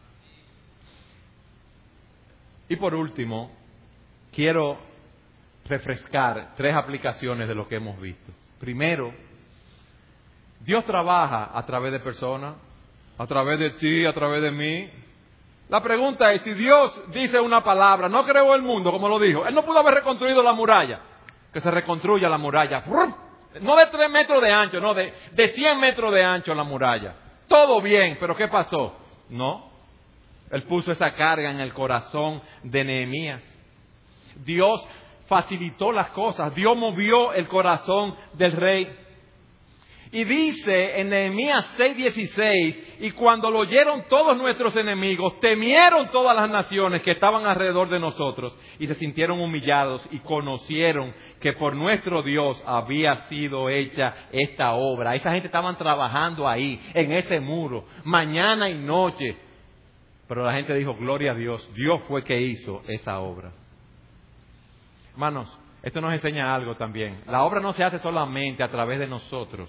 Y por último, quiero refrescar 3 aplicaciones de lo que hemos visto. Primero, Dios trabaja a través de personas, a través de ti, a través de mí. La pregunta es, si Dios dice una palabra, no creó el mundo, como lo dijo, Él no pudo haber reconstruido la muralla, que se reconstruya la muralla. No de 3 metros de ancho, no, de 100 metros de ancho la muralla. Todo bien, pero ¿qué pasó? No. Él puso esa carga en el corazón de Nehemías. Dios facilitó las cosas. Dios movió el corazón del rey. Y dice en Nehemías 6:16, y cuando lo oyeron todos nuestros enemigos, temieron todas las naciones que estaban alrededor de nosotros y se sintieron humillados y conocieron que por nuestro Dios había sido hecha esta obra. Esa gente estaban trabajando ahí, en ese muro, mañana y noche. Pero la gente dijo, gloria a Dios, Dios fue que hizo esa obra. Hermanos, esto nos enseña algo también. La obra no se hace solamente a través de nosotros,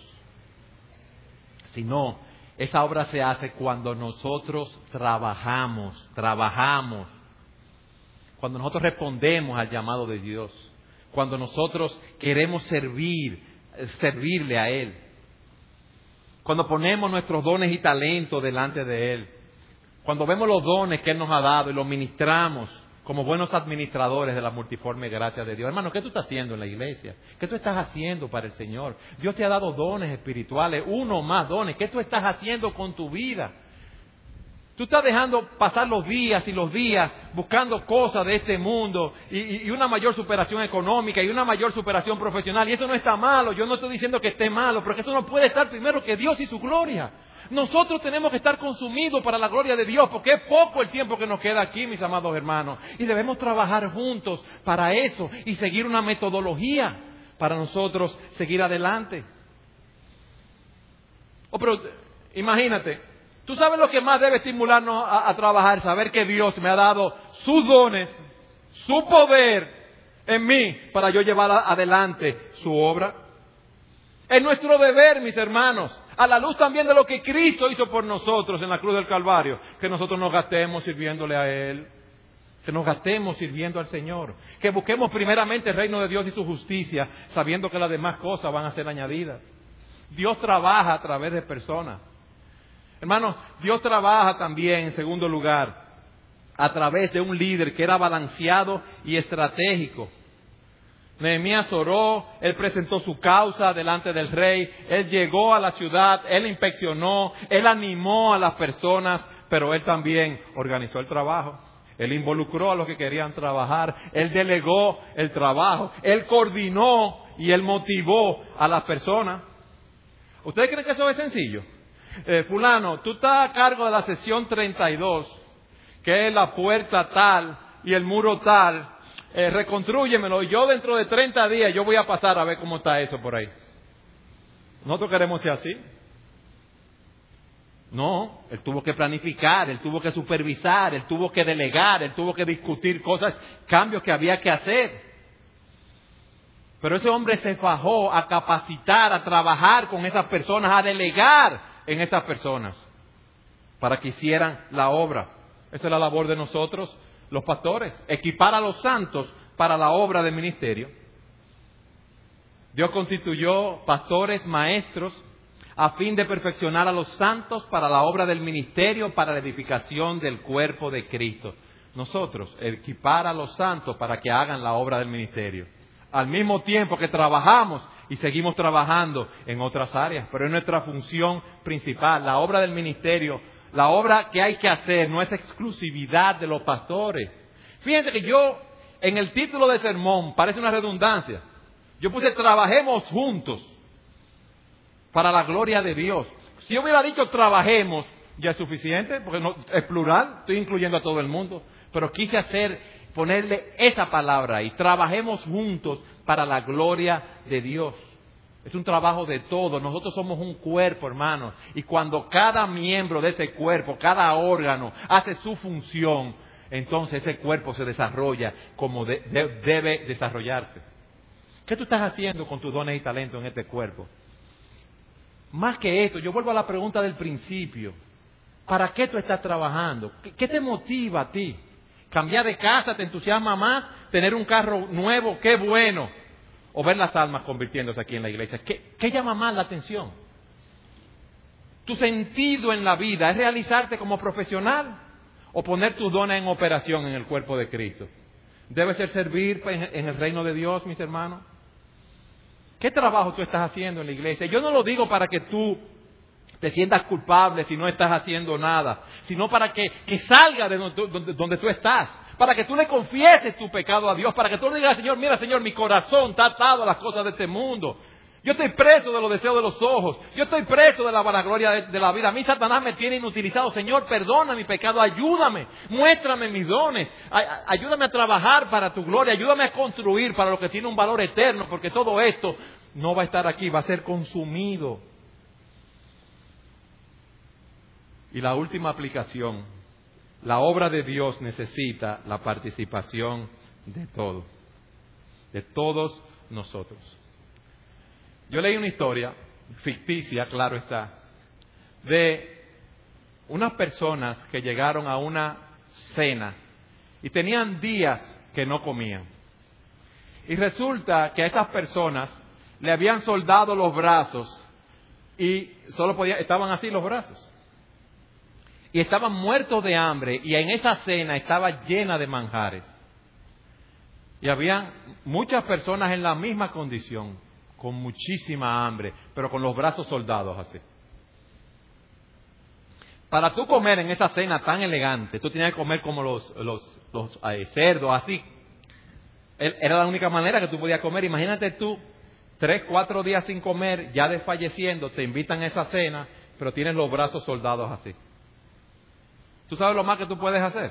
sino esa obra se hace cuando nosotros trabajamos. Cuando nosotros respondemos al llamado de Dios. Cuando nosotros queremos servirle a Él. Cuando ponemos nuestros dones y talentos delante de Él. Cuando vemos los dones que Él nos ha dado y los ministramos como buenos administradores de la multiforme gracia de Dios. Hermano, ¿qué tú estás haciendo en la iglesia? ¿Qué tú estás haciendo para el Señor? Dios te ha dado dones espirituales, uno o más dones. ¿Qué tú estás haciendo con tu vida? Tú estás dejando pasar los días y los días buscando cosas de este mundo y una mayor superación económica y una mayor superación profesional. Y eso no está malo, yo no estoy diciendo que esté malo, porque eso no puede estar primero que Dios y su gloria. Nosotros tenemos que estar consumidos para la gloria de Dios, porque es poco el tiempo que nos queda aquí, mis amados hermanos. Y debemos trabajar juntos para eso y seguir una metodología para nosotros seguir adelante. Pero imagínate, tú sabes lo que más debe estimularnos a trabajar, saber que Dios me ha dado sus dones, su poder en mí para yo llevar adelante su obra. Es nuestro deber, mis hermanos, a la luz también de lo que Cristo hizo por nosotros en la cruz del Calvario, que nosotros nos gastemos sirviéndole a Él, que nos gastemos sirviendo al Señor, que busquemos primeramente el reino de Dios y su justicia, sabiendo que las demás cosas van a ser añadidas. Dios trabaja a través de personas. Hermanos, Dios trabaja también, en segundo lugar, a través de un líder que era balanceado y estratégico. Nehemías oró, él presentó su causa delante del rey, él llegó a la ciudad, él inspeccionó, él animó a las personas, pero él también organizó el trabajo. Él involucró a los que querían trabajar, él delegó el trabajo, él coordinó y él motivó a las personas. ¿Ustedes creen que eso es sencillo? Fulano, tú estás a cargo de la sección 32, que es la puerta tal y el muro tal. Reconstrúyemelo y yo dentro de 30 días yo voy a pasar a ver cómo está eso por ahí. ¿Nosotros queremos ser así? No, él tuvo que planificar, él tuvo que supervisar, él tuvo que delegar, él tuvo que discutir cosas, cambios que había que hacer. Pero ese hombre se fajó a capacitar, a trabajar con esas personas, a delegar en esas personas para que hicieran la obra. Esa es la labor de nosotros, los pastores, equipar a los santos para la obra del ministerio. Dios constituyó pastores, maestros, a fin de perfeccionar a los santos para la obra del ministerio, para la edificación del cuerpo de Cristo. Nosotros, equipar a los santos para que hagan la obra del ministerio. Al mismo tiempo que trabajamos y seguimos trabajando en otras áreas, pero es nuestra función principal, la obra del ministerio. La obra que hay que hacer no es exclusividad de los pastores. Fíjense que yo, en el título de sermón, parece una redundancia. Yo puse trabajemos juntos para la gloria de Dios. Si yo hubiera dicho trabajemos, ya es suficiente, porque no, es plural, estoy incluyendo a todo el mundo. Pero quise ponerle esa palabra ahí. Trabajemos juntos para la gloria de Dios. Es un trabajo de todos. Nosotros somos un cuerpo, hermanos. Y cuando cada miembro de ese cuerpo, cada órgano, hace su función, entonces ese cuerpo se desarrolla como debe desarrollarse. ¿Qué tú estás haciendo con tus dones y talentos en este cuerpo? Más que eso, yo vuelvo a la pregunta del principio. ¿Para qué tú estás trabajando? ¿Qué te motiva a ti? ¿Cambiar de casa te entusiasma más? ¿Tener un carro nuevo? ¡Qué bueno! O ver las almas convirtiéndose aquí en la iglesia. ¿Qué llama más la atención? ¿Tu sentido en la vida es realizarte como profesional o poner tus dones en operación en el cuerpo de Cristo? Debe ser servir en el reino de Dios, mis hermanos. ¿Qué trabajo tú estás haciendo en la iglesia? Yo no lo digo para que tú te sientas culpable si no estás haciendo nada, sino para que salga de donde tú estás, para que tú le confieses tu pecado a Dios, para que tú le digas al Señor, mira Señor, mi corazón está atado a las cosas de este mundo. Yo estoy preso de los deseos de los ojos. Yo estoy preso de la vanagloria de la vida. A mí Satanás me tiene inutilizado. Señor, perdona mi pecado. Ayúdame. Muéstrame mis dones. Ayúdame a trabajar para tu gloria. Ayúdame a construir para lo que tiene un valor eterno. Porque todo esto no va a estar aquí. Va a ser consumido. Y la última aplicación. La obra de Dios necesita la participación de todos. De todos nosotros. Yo leí una historia, ficticia, claro está, de unas personas que llegaron a una cena y tenían días que no comían. Y resulta que a esas personas le habían soldado los brazos y estaban así los brazos. Y estaban muertos de hambre y en esa cena estaba llena de manjares. Y había muchas personas en la misma condición, con muchísima hambre, pero con los brazos soldados así. Para tú comer en esa cena tan elegante, tú tenías que comer como los cerdos, así. Era la única manera que tú podías comer. Imagínate tú, 3, 4 días sin comer, ya desfalleciendo, te invitan a esa cena, pero tienes los brazos soldados así. ¿Tú sabes lo más que tú puedes hacer?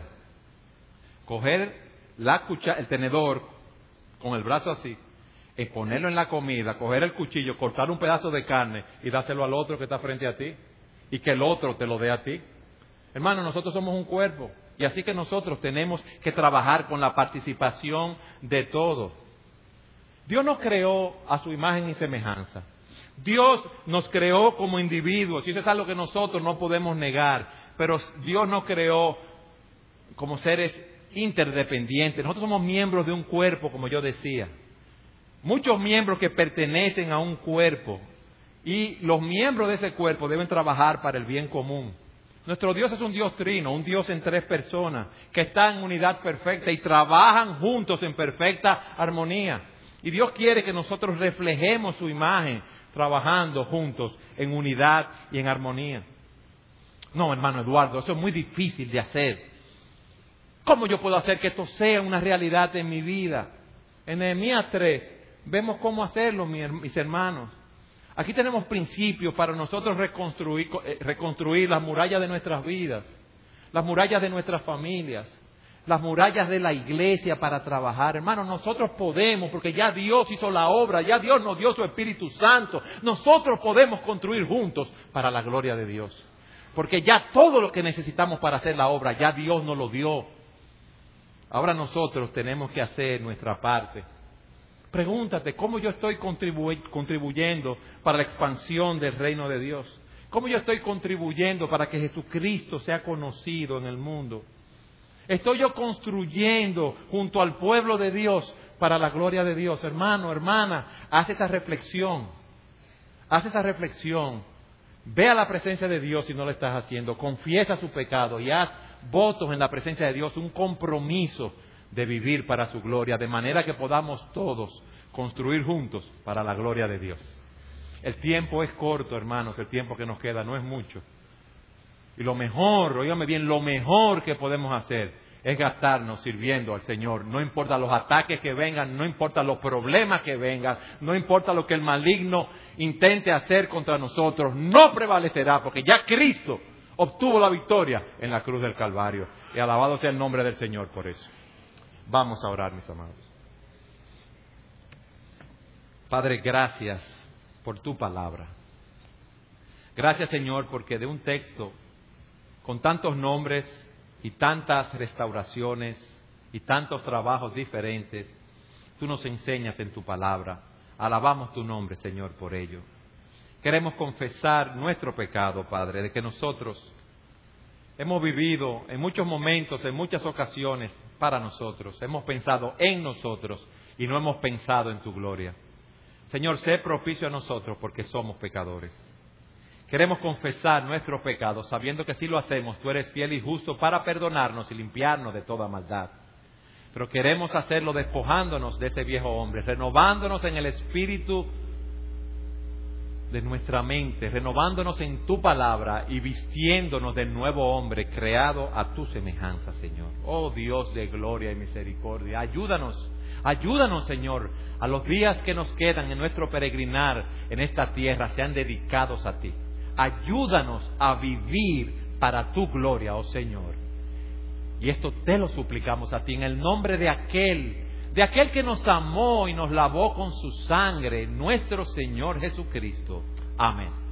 Coger el tenedor con el brazo así, es ponerlo en la comida, coger el cuchillo, cortar un pedazo de carne y dárselo al otro que está frente a ti y que el otro te lo dé a ti. Hermano, nosotros somos un cuerpo y así que nosotros tenemos que trabajar con la participación de todos. Dios nos creó a su imagen y semejanza. Dios nos creó como individuos y eso es algo que nosotros no podemos negar, pero Dios nos creó como seres interdependientes. Nosotros somos miembros de un cuerpo, como yo decía. Muchos miembros que pertenecen a un cuerpo y los miembros de ese cuerpo deben trabajar para el bien común. Nuestro Dios es un Dios trino, un Dios en 3 personas que está en unidad perfecta y trabajan juntos en perfecta armonía. Y Dios quiere que nosotros reflejemos su imagen trabajando juntos en unidad y en armonía. No, hermano Eduardo, eso es muy difícil de hacer. ¿Cómo yo puedo hacer que esto sea una realidad en mi vida? En Nehemías 3 vemos cómo hacerlo, mis hermanos. Aquí tenemos principios para nosotros reconstruir las murallas de nuestras vidas, las murallas de nuestras familias, las murallas de la iglesia para trabajar. Hermanos, nosotros podemos, porque ya Dios hizo la obra, ya Dios nos dio su Espíritu Santo. Nosotros podemos construir juntos para la gloria de Dios. Porque ya todo lo que necesitamos para hacer la obra, ya Dios nos lo dio. Ahora nosotros tenemos que hacer nuestra parte. Pregúntate, ¿cómo yo estoy contribuyendo para la expansión del reino de Dios? ¿Cómo yo estoy contribuyendo para que Jesucristo sea conocido en el mundo? ¿Estoy yo construyendo junto al pueblo de Dios para la gloria de Dios? Hermano, hermana, haz esa reflexión. Haz esa reflexión. Ve a la presencia de Dios si no lo estás haciendo. Confiesa su pecado y haz votos en la presencia de Dios, un compromiso de vivir para su gloria, de manera que podamos todos construir juntos para la gloria de Dios. El tiempo es corto, hermanos, el tiempo que nos queda no es mucho. Y lo mejor, óigame bien, lo mejor que podemos hacer es gastarnos sirviendo al Señor. No importa los ataques que vengan, no importa los problemas que vengan, no importa lo que el maligno intente hacer contra nosotros, no prevalecerá, porque ya Cristo obtuvo la victoria en la cruz del Calvario. Y alabado sea el nombre del Señor por eso. Vamos a orar, mis amados. Padre, gracias por tu palabra. Gracias, Señor, porque de un texto con tantos nombres y tantas restauraciones y tantos trabajos diferentes, tú nos enseñas en tu palabra. Alabamos tu nombre, Señor, por ello. Queremos confesar nuestro pecado, Padre, de que nosotros hemos vivido en muchos momentos, en muchas ocasiones, para nosotros. Hemos pensado en nosotros y no hemos pensado en tu gloria. Señor, sé propicio a nosotros porque somos pecadores. Queremos confesar nuestros pecados, sabiendo que si lo hacemos, tú eres fiel y justo para perdonarnos y limpiarnos de toda maldad. Pero queremos hacerlo despojándonos de ese viejo hombre, renovándonos en el espíritu de nuestra mente, renovándonos en tu palabra y vistiéndonos del nuevo hombre creado a tu semejanza, Señor. Oh Dios de gloria y misericordia, ayúdanos, Señor, a los días que nos quedan en nuestro peregrinar en esta tierra sean dedicados a ti. Ayúdanos a vivir para tu gloria, oh Señor. Y esto te lo suplicamos a ti en el nombre de aquel que nos amó y nos lavó con su sangre, nuestro Señor Jesucristo. Amén.